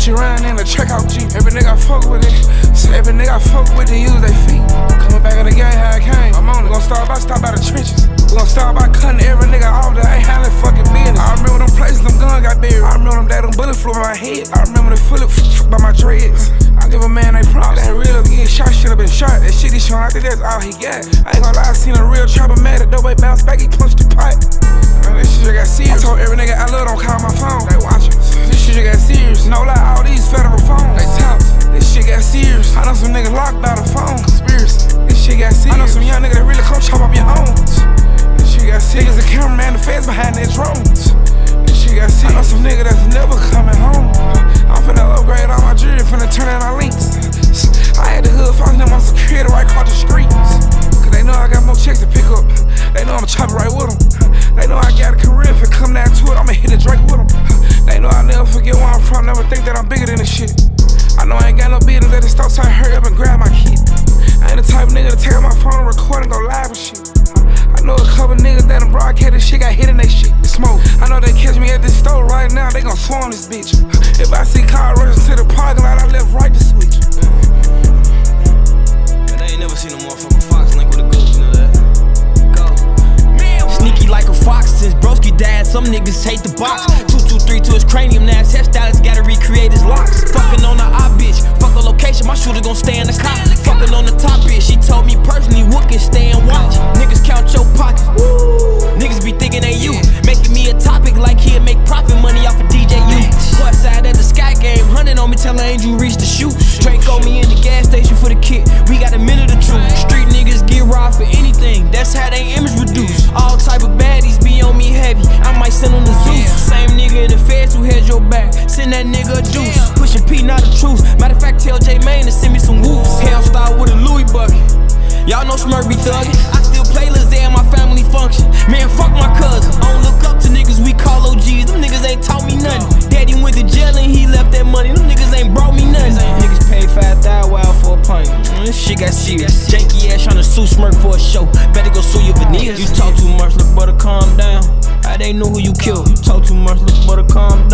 she ran in the checkout Jeep. Every nigga I fuck with it. So every nigga I fuck with it, use they feet. Coming back in the game how I came. I'm on it. Gonna start by the trenches. We gon' start by cutting every nigga off that ain't handling fucking business. I remember them places them guns got buried. I remember them that them bullets flew by my head. I remember the bullet by my dreads. I give a man they props. That real getting shot should've been shot. That shit he showing, I think that's all he got. I ain't gonna lie, I seen a real trapper mad at doorway bounce back, he punched the pipe. This shit just got serious. I told every nigga I love don't call my phone. They watching. This shit just got serious. No lie, all these federal phones. They tops. This shit got serious. I know some niggas locked by the phone. Conspiracy. This shit got serious. I know some young niggas that really come chop up your homes. This shit got serious. Niggas a cameraman, the feds behind their drones. This shit got serious. I know some niggas that's never coming home. I'm finna upgrade all my jewelry, finna turn in my links. I had the hood following them on security right across the streets. Cause they know I got more checks to pick up. They know I'ma chop it right with them. They know I got a career, if it come down to it, I'ma hit a Drake with them. They know I never forget where I'm from, never think that I'm bigger than this shit. I know I ain't got no business, let it stop, so I hurry up and grab my kid. I ain't the type of nigga to take out my phone and record and go live with shit. I know a couple niggas that done broadcast this shit, got hit in they shit, smoke. I know they catch me at this store right now, they gon' swarm this bitch. If I see car rushing to the parking lot, I left right to switch. Man, I ain't never seen a motherfucking fox link with a goose, you know that? Go. Man, sneaky like a fox, since broski died, some niggas hate the box. 223 to his cranium, now his hairstylist gotta recreate his locks. Fucking on the eye bitch, fuck a location, my shooter gon' stay in the cop. Fucking on the top bitch, she told me personally, what can stay and watch. Niggas count your pockets, niggas be thinking they you. Making me a topic like he'll make profit money off of DJU. West side at the Sky Game, 100 on me, tell Angel reach the shoot. Draco me in the gas station for the kit, we got a minute or two. Street niggas get robbed for anything, that's how they image reduce. All type of baddies be on me heavy, I might send them to Zeus. Same nigga in the feds who had your back, send that nigga a deuce. Pushing P, not the truth, matter of fact, tell J Main to send me some whoops. Hellstar with a Louis bucket, y'all know Smirk be thuggin'. I still play Lizzie at my family function. Man, fuck my cousin, I don't look up to niggas we call OGs, them niggas ain't taught me nothing. Daddy went to jail and he left that money, them niggas ain't brought me nothing. Niggas paid 5,000 wild for a pint, this shit got serious. Janky ass tryna sue Smirk for a show, better go sue your veneers. You talk too much, look, brother, calm down. How they know who you killed? You talk too much, look, brother, calm down.